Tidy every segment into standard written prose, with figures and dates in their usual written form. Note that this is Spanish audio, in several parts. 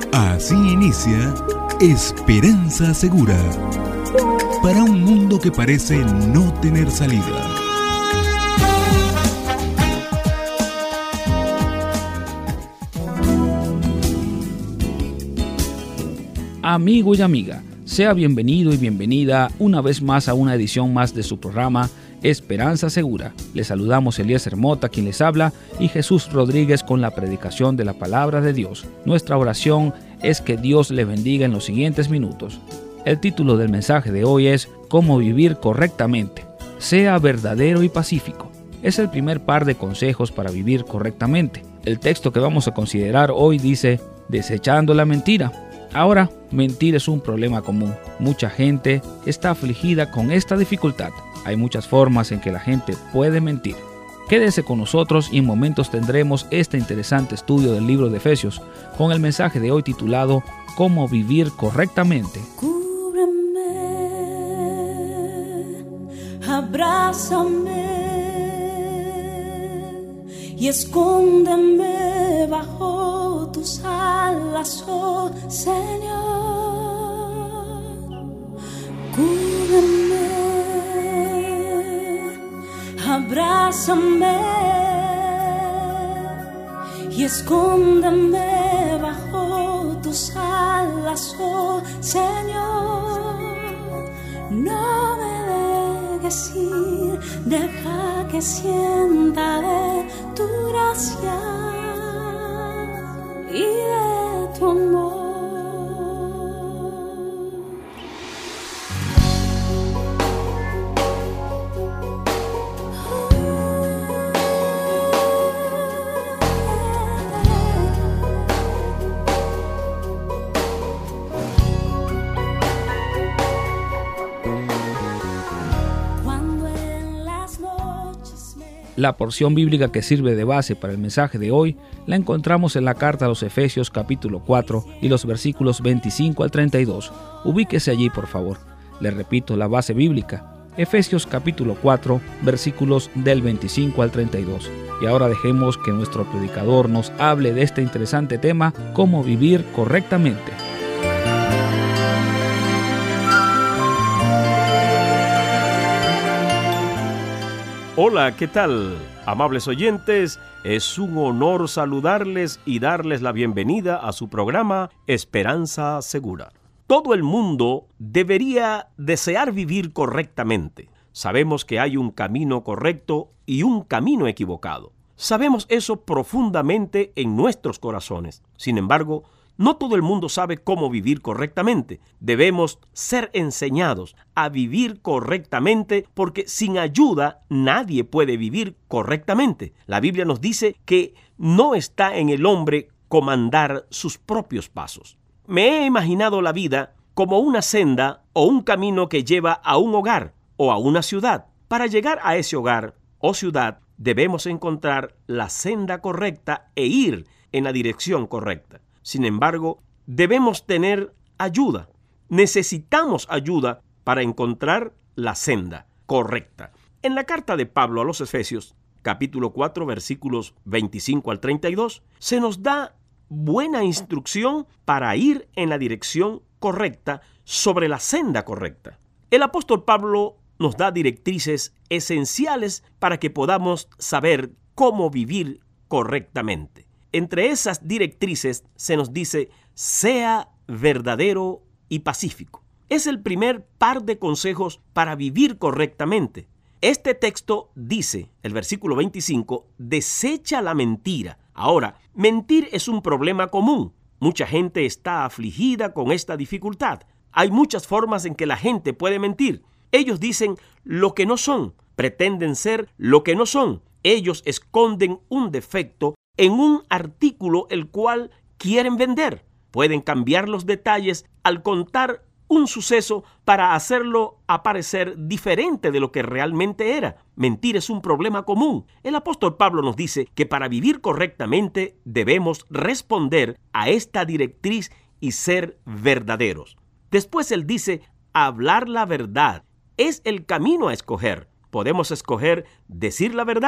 Así inicia Esperanza Segura, para un mundo que parece no tener salida. Amigo y amiga, sea bienvenido y bienvenida una vez más a una edición más de su programa Esperanza Segura. Les saludamos Eliezer Mota, quien les habla, y Jesús Rodríguez con la predicación de la Palabra de Dios. Nuestra oración es que Dios le bendiga en los siguientes minutos. El título del mensaje de hoy es Cómo vivir correctamente. Sea verdadero y pacífico. Es el primer par de consejos para vivir correctamente. El texto que vamos a considerar hoy dice, desechando la mentira. Ahora, mentir es un problema común. Mucha gente está afligida con esta dificultad. Hay muchas formas en que la gente puede mentir. Quédese con nosotros y en momentos tendremos este interesante estudio del libro de Efesios con el mensaje de hoy titulado Cómo vivir correctamente. Cúbreme, abrázame y escóndeme bajo tus alas, oh Señor. Cúbreme, abrázame y escóndeme bajo tus alas, oh Señor. No me dejes ir, deja que sienta de tu gracia y de tu amor. La porción bíblica que sirve de base para el mensaje de hoy la encontramos en la carta a los Efesios capítulo 4 y los versículos 25 al 32. Ubíquese allí, por favor. Le repito la base bíblica. Efesios capítulo 4, versículos del 25 al 32. Y ahora dejemos que nuestro predicador nos hable de este interesante tema, cómo vivir correctamente. Hola, ¿qué tal? Amables oyentes, es un honor saludarles y darles la bienvenida a su programa Esperanza Segura. Todo el mundo debería desear vivir correctamente. Sabemos que hay un camino correcto y un camino equivocado. Sabemos eso profundamente en nuestros corazones. Sin embargo, no todo el mundo sabe cómo vivir correctamente. Debemos ser enseñados a vivir correctamente porque sin ayuda nadie puede vivir correctamente. La Biblia nos dice que no está en el hombre comandar sus propios pasos. Me he imaginado la vida como una senda o un camino que lleva a un hogar o a una ciudad. Para llegar a ese hogar o ciudad debemos encontrar la senda correcta e ir en la dirección correcta. Sin embargo, debemos tener ayuda. Necesitamos ayuda para encontrar la senda correcta. En la carta de Pablo a los Efesios, capítulo 4, versículos 25 al 32, se nos da buena instrucción para ir en la dirección correcta sobre la senda correcta. El apóstol Pablo nos da directrices esenciales para que podamos saber cómo vivir correctamente. Entre esas directrices se nos dice, sea verdadero y pacífico. Es el primer par de consejos para vivir correctamente. Este texto dice, el versículo 25, desecha la mentira. Ahora, mentir es un problema común. Mucha gente está afligida con esta dificultad. Hay muchas formas en que la gente puede mentir. Ellos dicen lo que no son, pretenden ser lo que no son. Ellos esconden un defecto en un artículo el cual quieren vender. Pueden cambiar los detalles al contar un suceso para hacerlo aparecer diferente de lo que realmente era. Mentir es un problema común. El apóstol Pablo nos dice que para vivir correctamente debemos responder a esta directriz y ser verdaderos. Después él dice, hablar la verdad es el camino a escoger. Podemos escoger decir la verdad.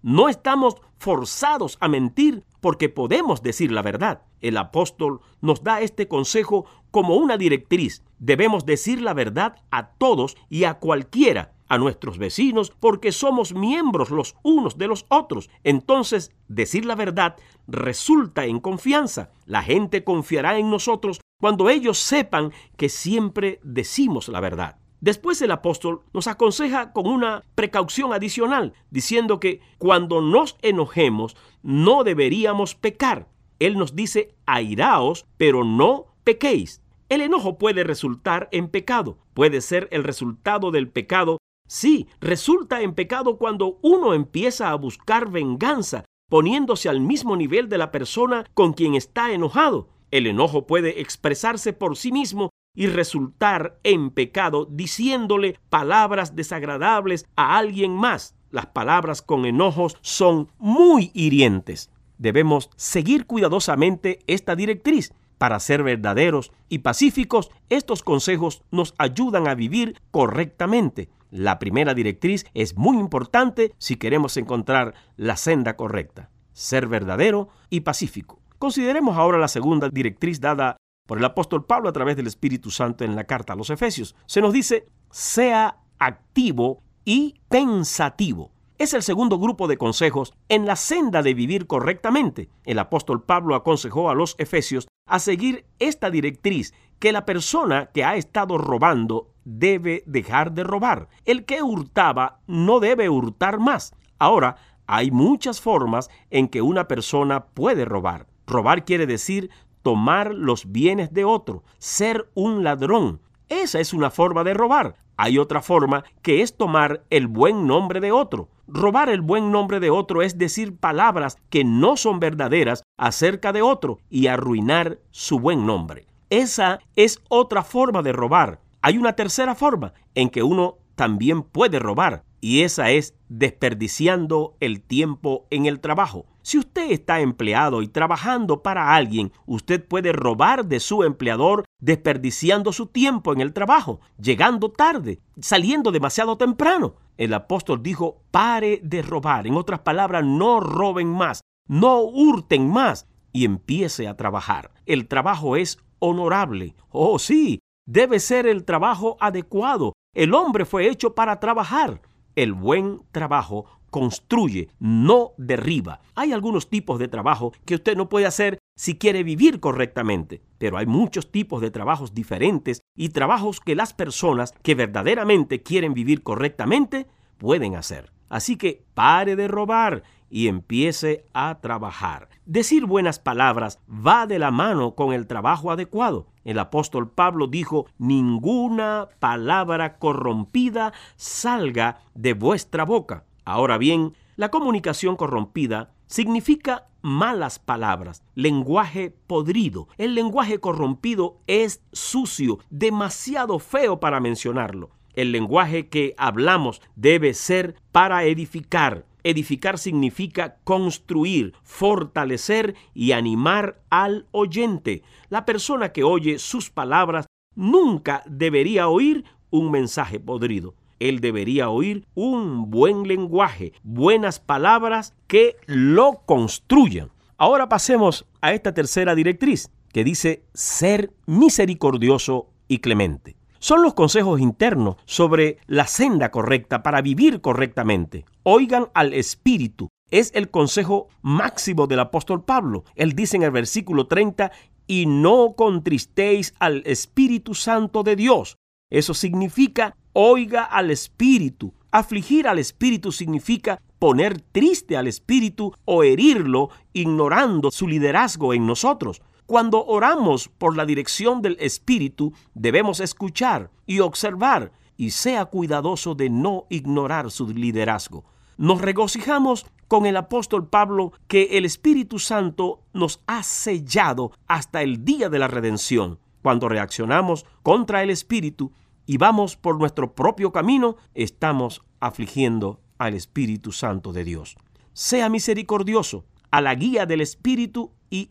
No estamos forzados a mentir porque podemos decir la verdad. El apóstol nos da este consejo como una directriz. Debemos decir la verdad a todos y a cualquiera, a nuestros vecinos, porque somos miembros los unos de los otros. Entonces, decir la verdad resulta en confianza. La gente confiará en nosotros cuando ellos sepan que siempre decimos la verdad. Después el apóstol nos aconseja con una precaución adicional, diciendo que cuando nos enojemos no deberíamos pecar. Él nos dice: airaos, pero no pequéis. El enojo puede resultar en pecado. Puede ser el resultado del pecado. Sí, resulta en pecado cuando uno empieza a buscar venganza, poniéndose al mismo nivel de la persona con quien está enojado. El enojo puede expresarse por sí mismo y resultar en pecado diciéndole palabras desagradables a alguien más. Las palabras con enojos son muy hirientes. Debemos seguir cuidadosamente esta directriz. Para ser verdaderos y pacíficos, estos consejos nos ayudan a vivir correctamente. La primera directriz es muy importante si queremos encontrar la senda correcta: ser verdadero y pacífico. Consideremos ahora la segunda directriz dada por el apóstol Pablo a través del Espíritu Santo en la carta a los Efesios. Se nos dice: sea activo y pensativo. Es el segundo grupo de consejos en la senda de vivir correctamente. El apóstol Pablo aconsejó a los efesios a seguir esta directriz, que la persona que ha estado robando debe dejar de robar. El que hurtaba no debe hurtar más. Ahora, hay muchas formas en que una persona puede robar. Robar quiere decir tomar los bienes de otro, ser un ladrón. Esa es una forma de robar. Hay otra forma, que es tomar el buen nombre de otro. Robar el buen nombre de otro es decir palabras que no son verdaderas acerca de otro y arruinar su buen nombre. Esa es otra forma de robar. Hay una tercera forma en que uno también puede robar, y esa es desperdiciando el tiempo en el trabajo. Si usted está empleado y trabajando para alguien, usted puede robar de su empleador desperdiciando su tiempo en el trabajo, llegando tarde, saliendo demasiado temprano. El apóstol dijo: pare de robar. En otras palabras, no roben más, no hurten más y empiece a trabajar. El trabajo es honorable. Oh, sí, debe ser el trabajo adecuado. El hombre fue hecho para trabajar. El buen trabajo construye, no derriba. Hay algunos tipos de trabajo que usted no puede hacer si quiere vivir correctamente, pero hay muchos tipos de trabajos diferentes y trabajos que las personas que verdaderamente quieren vivir correctamente pueden hacer. Así que pare de robar y empiece a trabajar. Decir buenas palabras va de la mano con el trabajo adecuado. El apóstol Pablo dijo: ninguna palabra corrompida salga de vuestra boca. Ahora bien, la comunicación corrompida significa malas palabras, lenguaje podrido. El lenguaje corrompido es sucio, demasiado feo para mencionarlo. El lenguaje que hablamos debe ser para edificar. Edificar significa construir, fortalecer y animar al oyente. La persona que oye sus palabras nunca debería oír un mensaje podrido. Él debería oír un buen lenguaje, buenas palabras que lo construyan. Ahora pasemos a esta tercera directriz, que dice: ser misericordioso y clemente. Son los consejos internos sobre la senda correcta para vivir correctamente. Oigan al Espíritu. Es el consejo máximo del apóstol Pablo. Él dice en el versículo 30: y no contristéis al Espíritu Santo de Dios. Eso significa: oiga al Espíritu. Afligir al Espíritu significa poner triste al Espíritu o herirlo, ignorando su liderazgo en nosotros. Cuando oramos por la dirección del Espíritu, debemos escuchar y observar, y sea cuidadoso de no ignorar su liderazgo. Nos regocijamos con el apóstol Pablo que el Espíritu Santo nos ha sellado hasta el día de la redención. Cuando reaccionamos contra el Espíritu y vamos por nuestro propio camino, estamos afligiendo al Espíritu Santo de Dios. Sea misericordioso a la guía del Espíritu y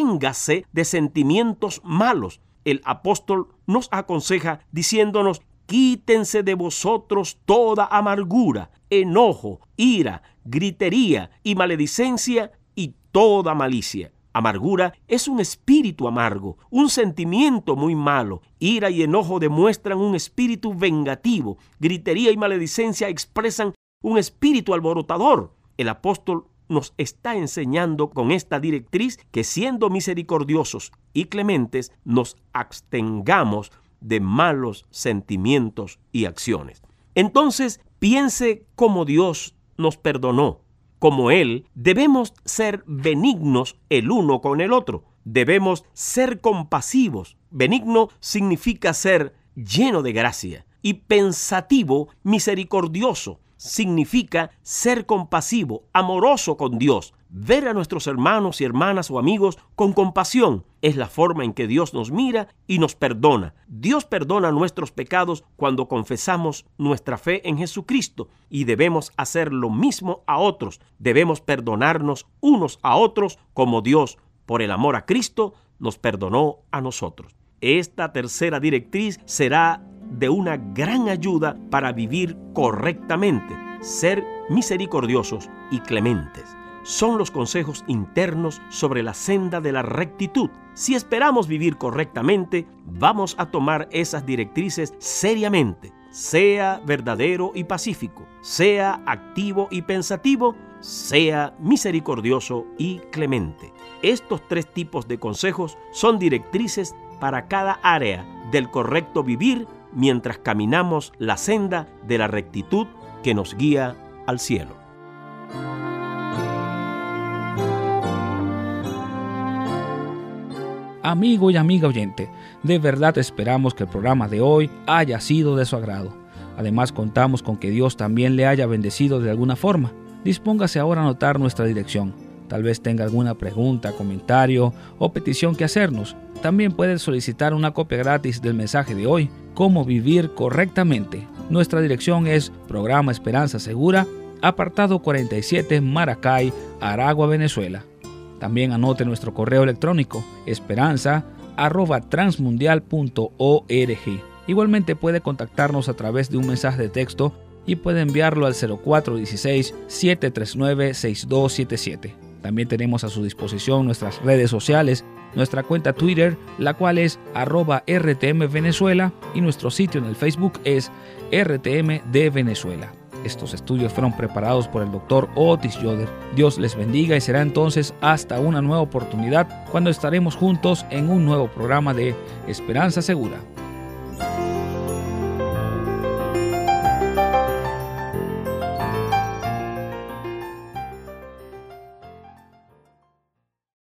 absténgase de sentimientos malos. El apóstol nos aconseja diciéndonos quítense de vosotros toda amargura, enojo, ira, gritería y maledicencia y toda malicia. Amargura es un espíritu amargo, un sentimiento muy malo. Ira y enojo demuestran un espíritu vengativo. Gritería y maledicencia expresan un espíritu alborotador. El apóstol nos está enseñando con esta directriz que, siendo misericordiosos y clementes, nos abstengamos de malos sentimientos y acciones. Entonces, piense cómo Dios nos perdonó. Como Él, debemos ser benignos el uno con el otro. Debemos ser compasivos. Benigno significa ser lleno de gracia. Y pensativo, misericordioso, significa ser compasivo, amoroso con Dios. Ver a nuestros hermanos y hermanas o amigos con compasión es la forma en que Dios nos mira y nos perdona. Dios perdona nuestros pecados cuando confesamos nuestra fe en Jesucristo, y debemos hacer lo mismo a otros. Debemos perdonarnos unos a otros como Dios, por el amor a Cristo, nos perdonó a nosotros. Esta tercera directriz será de una gran ayuda para vivir correctamente, ser misericordiosos y clementes. Son los consejos internos sobre la senda de la rectitud. Si esperamos vivir correctamente, vamos a tomar esas directrices seriamente. Sea verdadero y pacífico, sea activo y pensativo, sea misericordioso y clemente. Estos tres tipos de consejos son directrices para cada área del correcto vivir mientras caminamos la senda de la rectitud que nos guía al cielo. Amigo y amiga oyente, de verdad esperamos que el programa de hoy haya sido de su agrado. Además, contamos con que Dios también le haya bendecido de alguna forma. Dispóngase ahora a anotar nuestra dirección. Tal vez tenga alguna pregunta, comentario o petición que hacernos. También puede solicitar una copia gratis del mensaje de hoy, Cómo vivir correctamente. Nuestra dirección es Programa Esperanza Segura, apartado 47, Maracay, Aragua, Venezuela. También anote nuestro correo electrónico, esperanza@transmundial.org. Igualmente puede contactarnos a través de un mensaje de texto y puede enviarlo al 0416-739-6277. También tenemos a su disposición nuestras redes sociales, nuestra cuenta Twitter, la cual es @RTMVenezuela, y nuestro sitio en el Facebook es RTM de Venezuela. Estos estudios fueron preparados por el Dr. Otis Yoder. Dios les bendiga y será entonces hasta una nueva oportunidad cuando estaremos juntos en un nuevo programa de Esperanza Segura.